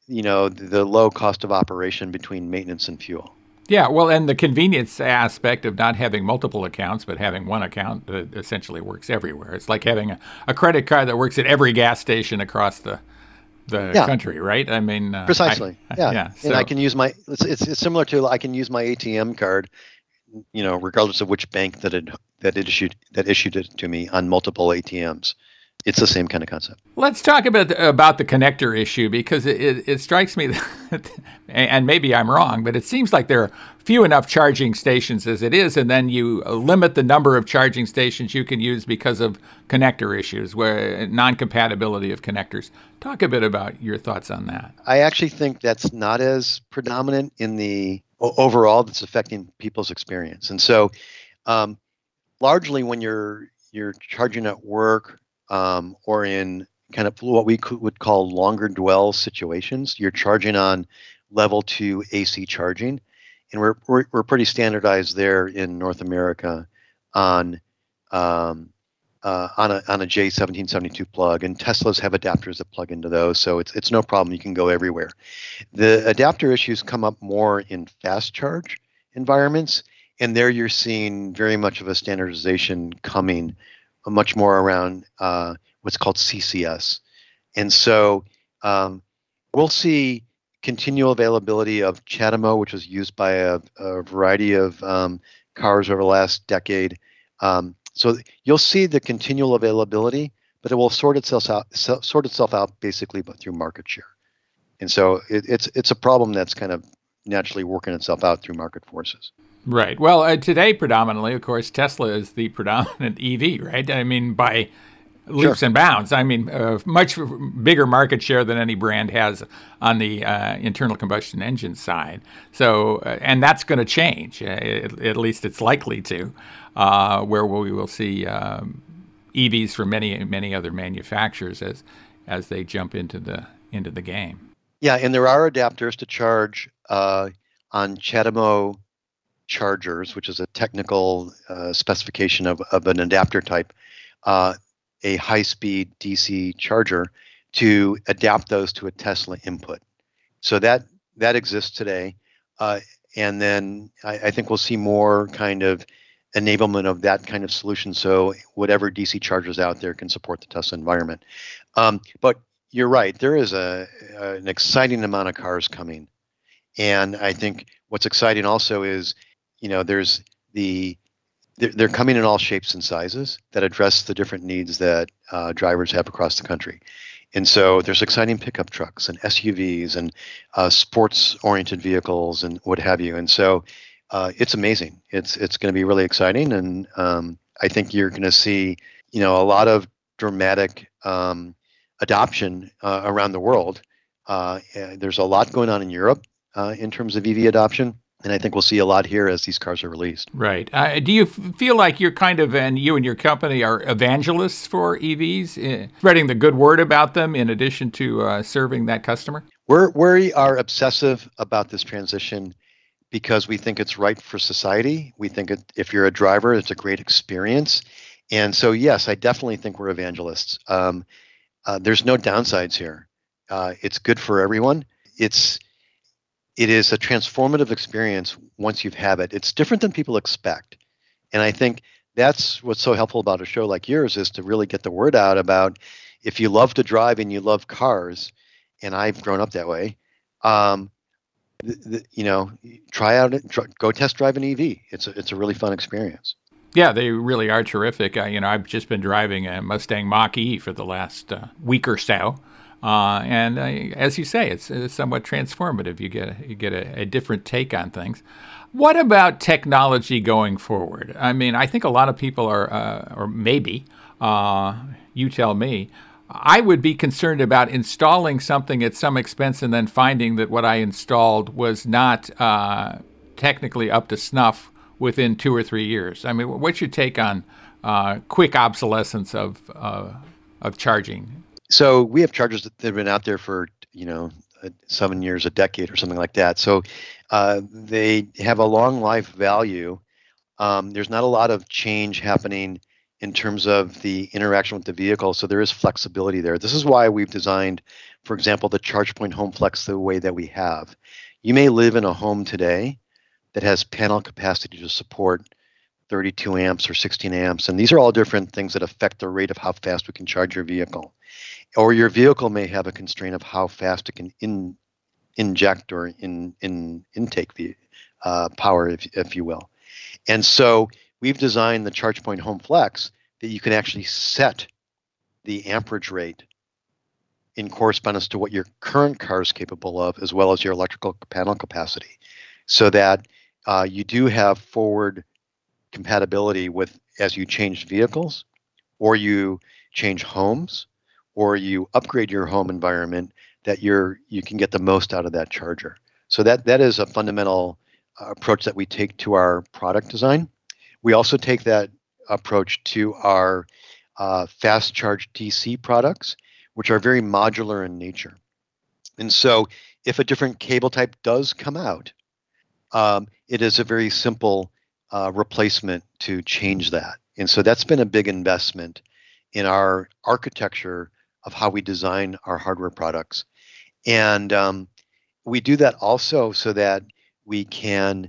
C: the low cost of operation between maintenance and fuel.
A: Yeah, well, and the convenience aspect of not having multiple accounts, but having one account that essentially works everywhere. It's like having a credit card that works at every gas station across the country, right? I mean,
C: precisely.
A: Yeah.
C: So, and I can use it's similar to I can use my ATM card, regardless of which bank that issued it to me on multiple ATMs. It's the same kind of concept.
A: Let's talk about the connector issue, because it strikes me that, and maybe I'm wrong, but it seems like there are few enough charging stations as it is, and then you limit the number of charging stations you can use because of connector issues, where non-compatibility of connectors. Talk a bit about your thoughts on that.
C: I actually think that's not as predominant in the overall that's affecting people's experience. And so largely when you're charging at work, or in kind of what we would call longer dwell situations, you're charging on level 2 AC charging, and we're pretty standardized there in North America on a J1772 plug, and Teslas have adapters that plug into those, so it's no problem. You can go everywhere. The adapter issues come up more in fast charge environments, and there you're seeing very much of a standardization coming much more around what's called CCS. And so we'll see continual availability of CHAdeMO, which was used by a variety of cars over the last decade. So you'll see the continual availability, but it will sort itself out basically but through market share. And so it's a problem that's kind of naturally working itself out through market forces.
A: Right. Well, today, predominantly, of course, Tesla is the predominant EV, right? I mean, by leaps and bounds. I mean, much bigger market share than any brand has on the internal combustion engine side. So, and that's going to change. At least it's likely to, where we will see EVs from many other manufacturers as they jump into the game.
C: Yeah, and there are adapters to charge on CHAdeMO chargers, which is a technical specification of an adapter type, a high-speed DC charger, to adapt those to a Tesla input. So that exists today, and then I think we'll see more kind of enablement of that kind of solution, so whatever DC chargers out there can support the Tesla environment. But you're right, there is an exciting amount of cars coming, and I think what's exciting also is, they're coming in all shapes and sizes that address the different needs that drivers have across the country. And so there's exciting pickup trucks and SUVs and sports-oriented vehicles and what have you. And so it's amazing. It's going to be really exciting, and I think you're going to see a lot of dramatic adoption around the world. There's a lot going on in Europe in terms of EV adoption. And I think we'll see a lot here as these cars are released.
A: Right. Do you feel like you're and you and your company are evangelists for EVs, spreading the good word about them in addition to serving that customer?
C: We are obsessive about this transition because we think it's right for society. We think if you're a driver, it's a great experience. And so, yes, I definitely think we're evangelists. There's no downsides here. It's good for everyone. It is a transformative experience once you have it. It's different than people expect. And I think that's what's so helpful about a show like yours, is to really get the word out about, if you love to drive and you love cars, and I've grown up that way, try out go test drive an EV. It's a really fun experience.
A: Yeah, they really are terrific. I've just been driving a Mustang Mach-E for the last week or so. And as you say, it's somewhat transformative. You get a different take on things. What about technology going forward? I mean, I think a lot of people are, or maybe, you tell me, I would be concerned about installing something at some expense and then finding that what I installed was not technically up to snuff within 2 or 3 years. I mean, what's your take on quick obsolescence of charging?
C: So we have chargers that have been out there for 7 years, a decade, or something like that. So they have a long life value. There's not a lot of change happening in terms of the interaction with the vehicle. So there is flexibility there. This is why we've designed, for example, the ChargePoint Home Flex the way that we have. You may live in a home today that has panel capacity to support 32 amps or 16 amps. And these are all different things that affect the rate of how fast we can charge your vehicle. Or your vehicle may have a constraint of how fast it can inject or intake the power, if you will. And so we've designed the ChargePoint Home Flex that you can actually set the amperage rate in correspondence to what your current car is capable of, as well as your electrical panel capacity, so that you do have forward compatibility with as you change vehicles, or you change homes, or you upgrade your home environment, that you can get the most out of that charger. So that is a fundamental approach that we take to our product design. We also take that approach to our fast charge DC products, which are very modular in nature. And so if a different cable type does come out, it is a very simple replacement to change that. And so that's been a big investment in our architecture of how we design our hardware products. And we do that also so that we can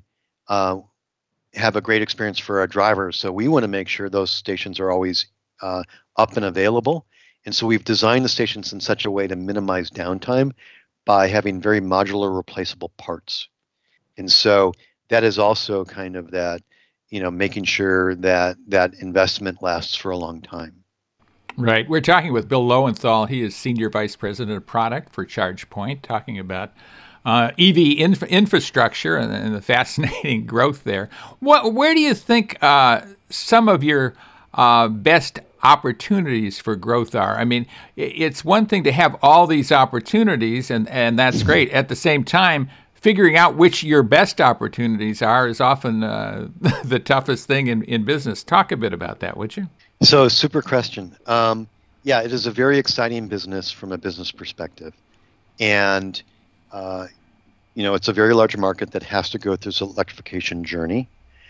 C: have a great experience for our drivers. So we want to make sure those stations are always up and available. And so we've designed the stations in such a way to minimize downtime by having very modular replaceable parts. And so that is also kind of that, making sure that that investment lasts for a long time.
A: Right. We're talking with Bill Lowenthal. He is Senior Vice President of Product for ChargePoint, talking about EV infrastructure and the fascinating growth there. Where do you think some of your best opportunities for growth are? I mean, it's one thing to have all these opportunities, and that's great. At the same time, figuring out which your best opportunities are is often the toughest thing in business. Talk a bit about that, would you?
C: So, super question. Yeah, it is a very exciting business from a business perspective. And, it's a very large market that has to go through this electrification journey.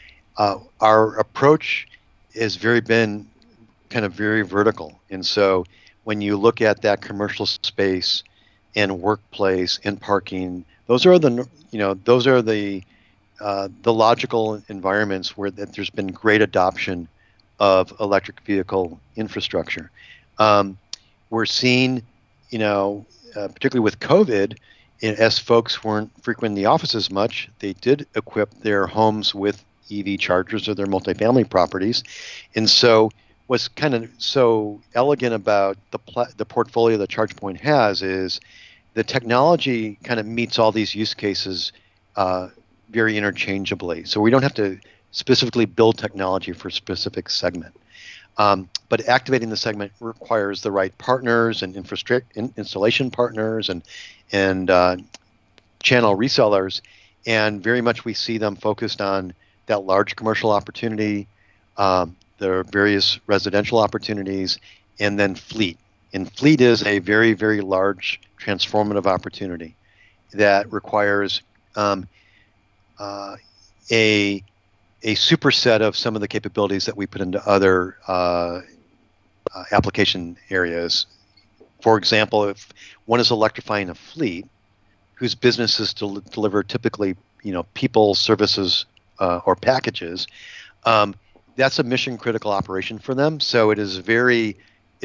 C: Our approach has been kind of very vertical. And so when you look at that commercial space and workplace and parking, those are the logical environments where there's been great adoption of electric vehicle infrastructure. We're seeing, particularly with COVID, as folks weren't frequenting the office as much, they did equip their homes with EV chargers or their multifamily properties. And so what's kind of so elegant about the portfolio that ChargePoint has is the technology kind of meets all these use cases very interchangeably. So we don't have to specifically build technology for a specific segment. But activating the segment requires the right partners and installation partners and channel resellers. And very much we see them focused on that large commercial opportunity, the various residential opportunities, and then fleet. And fleet is a very, very large transformative opportunity that requires a superset of some of the capabilities that we put into other application areas. For example, if one is electrifying a fleet whose business is to deliver typically, people, services, or packages, that's a mission critical operation for them. So it's a very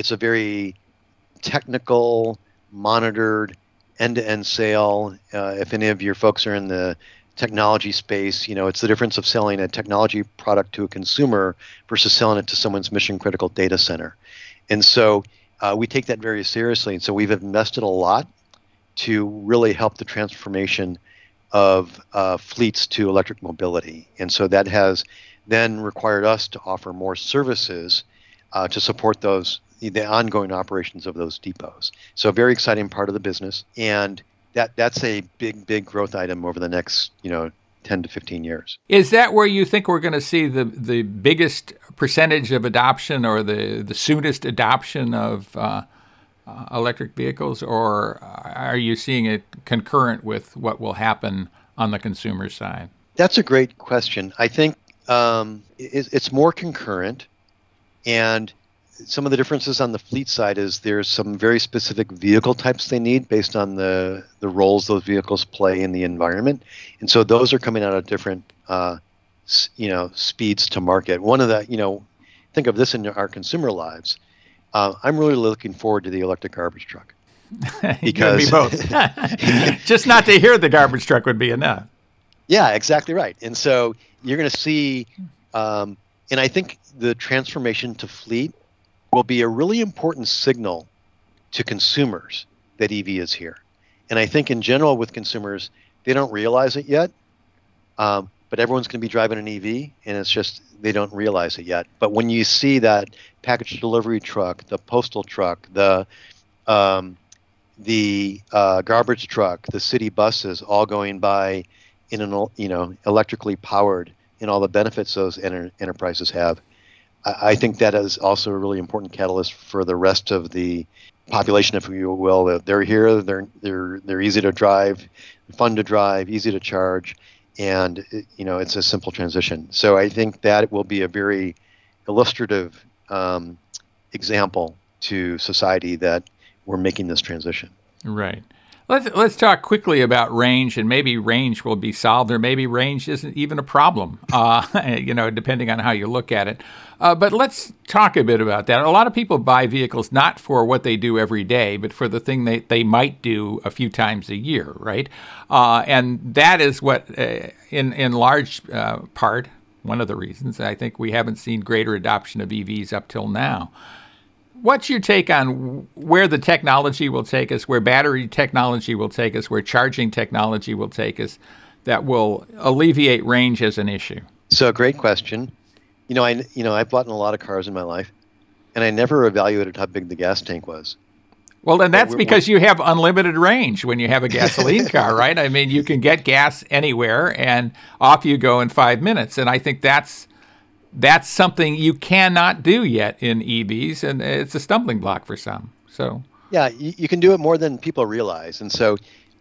C: technical, monitored, end-to-end sale. If any of your folks are in the technology space, it's the difference of selling a technology product to a consumer versus selling it to someone's mission critical data center. And so we take that very seriously. And so we've invested a lot to really help the transformation of fleets to electric mobility. And so that has then required us to offer more services to support the ongoing operations of those depots. So a very exciting part of the business. And that's a big growth item over the next 10 to 15 years.
A: Is that where you think we're going to see the biggest percentage of adoption or the soonest adoption of electric vehicles, or are you seeing it concurrent with what will happen on the consumer side?
C: That's a great question. I think it's more concurrent. And some of the differences on the fleet side is there's some very specific vehicle types they need based on the roles those vehicles play in the environment. And so those are coming out at different speeds to market. One of the, think of this in our consumer lives. I'm really looking forward to the electric garbage truck.
A: Because you and me both. Just not to hear the garbage truck would be enough.
C: Yeah, exactly right. And so you're going to see, and I think the transformation to fleet will be a really important signal to consumers that EV is here. And I think in general with consumers, they don't realize it yet, but everyone's going to be driving an EV, and it's just they don't realize it yet. But when you see that package delivery truck, the postal truck, the garbage truck, the city buses all going by in an electrically powered, and all the benefits those enterprises have, I think that is also a really important catalyst for the rest of the population, if you will. They're here, they're easy to drive, fun to drive, easy to charge, and it's a simple transition. So I think that will be a very illustrative example to society that we're making this transition.
A: Right. Let's talk quickly about range, and maybe range will be solved, or maybe range isn't even a problem, depending on how you look at it. But let's talk a bit about that. A lot of people buy vehicles not for what they do every day, but for the thing they might do a few times a year, right? And that is what, in large part, one of the reasons I think we haven't seen greater adoption of EVs up till now. What's your take on where the technology will take us, where battery technology will take us, where charging technology will take us, that will alleviate range as an issue?
C: So, great question. I've bought in a lot of cars in my life, and I never evaluated how big the gas tank was.
A: Well, then that's because you have unlimited range when you have a gasoline car, right? I mean, you can get gas anywhere, and off you go in 5 minutes. And I think that's something you cannot do yet in EVs, and it's a stumbling block for some. So
C: yeah, you can do it more than people realize. And so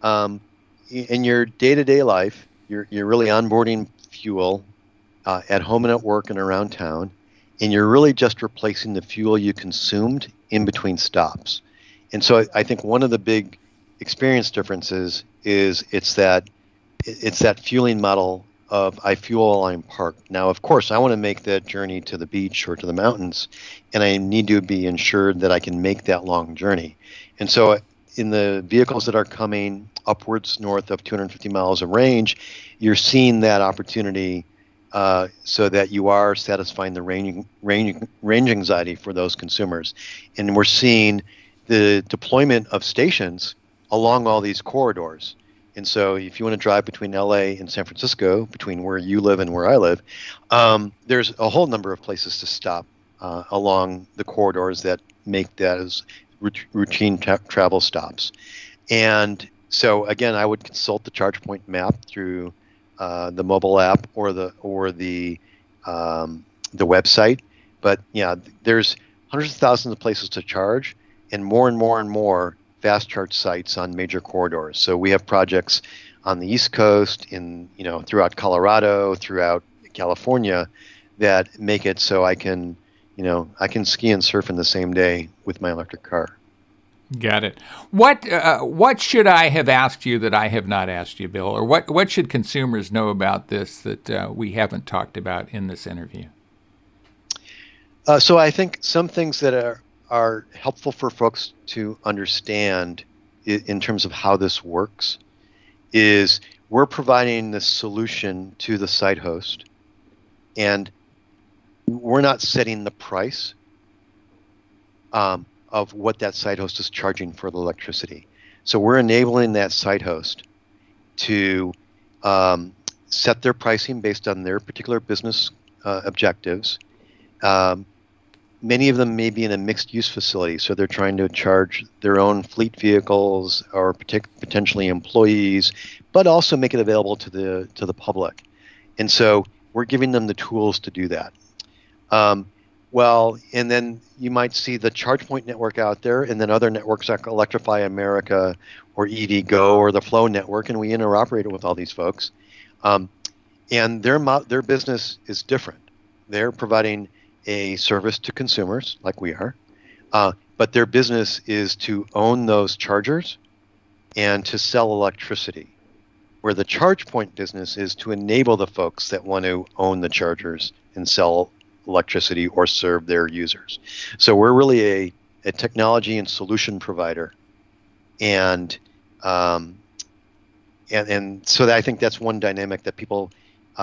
C: in your day-to-day life, you're really onboarding fuel at home and at work and around town, and you're really just replacing the fuel you consumed in between stops. And so I think one of the big experience differences is it's that fueling model of I fuel while I'm parked. Now, of course, I want to make that journey to the beach or to the mountains, and I need to be ensured that I can make that long journey. And so in the vehicles that are coming upwards north of 250 miles of range, you're seeing that opportunity so that you are satisfying the range anxiety for those consumers. And we're seeing the deployment of stations along all these corridors. And so if you want to drive between LA and San Francisco, between where you live and where I live, there's a whole number of places to stop along the corridors that make that as routine travel stops. And so again, I would consult the ChargePoint map through the mobile app or the website. But yeah, there's hundreds of thousands of places to charge, and more fast charge sites on major corridors. So we have projects on the East Coast, throughout Colorado, throughout California, that make it so I can ski and surf in the same day with my electric car.
A: Got it. What should I have asked you that I have not asked you, Bill? Or what should consumers know about this that we haven't talked about in this interview?
C: So I think some things that are helpful for folks to understand in terms of how this works is we're providing the solution to the site host, and we're not setting the price of what that site host is charging for the electricity. So we're enabling that site host to set their pricing based on their particular business objectives. Many of them may be in a mixed-use facility, so they're trying to charge their own fleet vehicles or potentially employees, but also make it available to the public. And so we're giving them the tools to do that. And then you might see the ChargePoint network out there, and then other networks like Electrify America or EVgo or the Flow network, and we interoperate with all these folks. And their business is different. They're providing a service to consumers like we are, but their business is to own those chargers and to sell electricity, where the ChargePoint business is to enable the folks that want to own the chargers and sell electricity or serve their users. So we're really a technology and solution provider, and so I think that's one dynamic that people.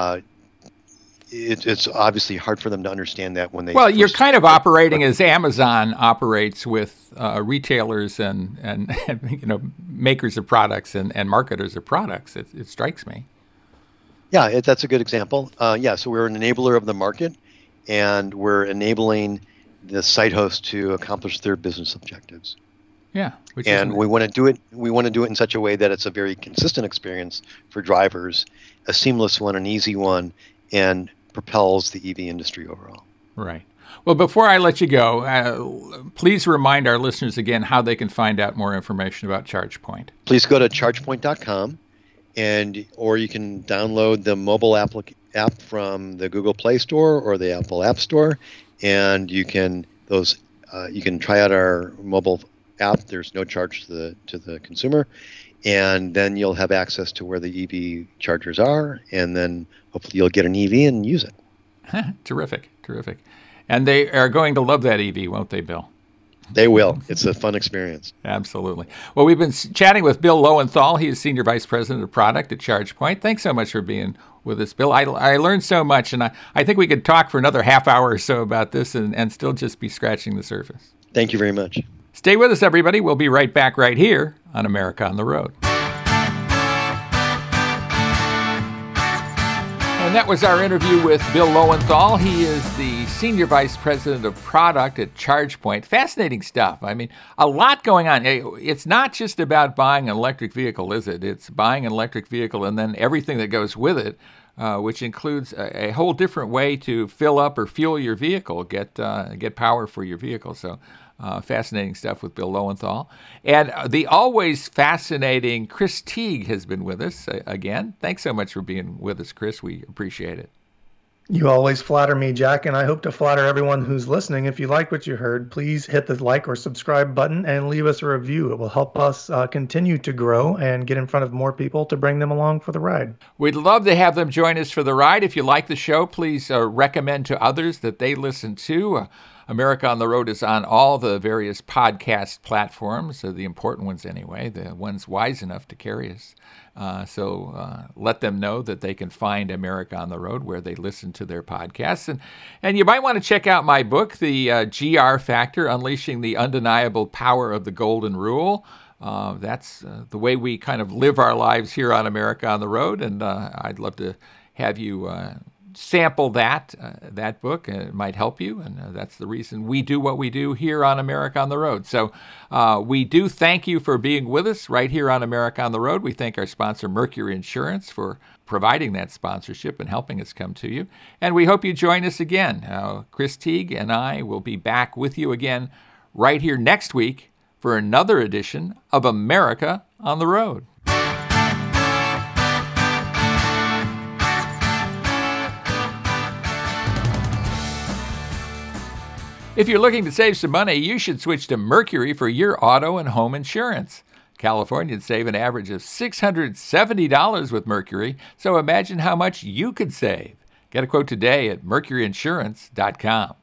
C: It's obviously hard for them to understand that when they.
A: Well, you're kind of operating as Amazon operates with retailers and makers of products and marketers of products. It strikes me.
C: Yeah, that's a good example. So we're an enabler of the market, and we're enabling the site host to accomplish their business objectives.
A: Yeah,
C: we want to do it. We want to do it in such a way that it's a very consistent experience for drivers, a seamless one, an easy one, and propels the EV industry overall.
A: Right. Well, before I let you go, please remind our listeners again how they can find out more information about ChargePoint.
C: Please go to chargepoint.com, or you can download the mobile app from the Google Play Store or the Apple App Store, and you can try out our mobile app. There's no charge to the consumer, and then you'll have access to where the EV chargers are, and then hopefully you'll get an EV and use it.
A: Terrific. And they are going to love that EV, won't they, Bill?
C: They will. It's a fun experience.
A: Absolutely. Well, we've been chatting with Bill Lowenthal. He is Senior Vice President of Product at ChargePoint. Thanks so much for being with us, Bill. I learned so much, and I think we could talk for another half hour or so about this and still just be scratching the surface.
C: Thank you very much.
A: Stay with us, everybody. We'll be right back right here on America on the Road. And that was our interview with Bill Lowenthal. He is the Senior Vice President of Product at ChargePoint. Fascinating stuff. I mean, a lot going on. It's not just about buying an electric vehicle, is it? It's buying an electric vehicle and then everything that goes with it, which includes a whole different way to fill up or fuel your vehicle, get power for your vehicle. So fascinating stuff with Bill Lowenthal. And the always fascinating Chris Teague has been with us again. Thanks so much for being with us, Chris. We appreciate it.
B: You always flatter me, Jack, and I hope to flatter everyone who's listening. If you like what you heard, please hit the like or subscribe button and leave us a review. It will help us continue to grow and get in front of more people to bring them along for the ride.
A: We'd love to have them join us for the ride. If you like the show, please recommend to others that they listen to. America on the Road is on all the various podcast platforms, the important ones anyway, the ones wise enough to carry us. So let them know that they can find America on the Road where they listen to their podcasts. And you might want to check out my book, The GR Factor, Unleashing the Undeniable Power of the Golden Rule. That's the way we kind of live our lives here on America on the Road. And I'd love to have you sample that book. It might help you, and that's the reason we do what we do here on America on the Road. So we do thank you for being with us right here on America on the Road. We thank our sponsor, Mercury Insurance, for providing that sponsorship and helping us come to you. And we hope you join us again. Chris Teague and I will be back with you again right here next week for another edition of America on the Road. If you're looking to save some money, you should switch to Mercury for your auto and home insurance. Californians save an average of $670 with Mercury, so imagine how much you could save. Get a quote today at mercuryinsurance.com.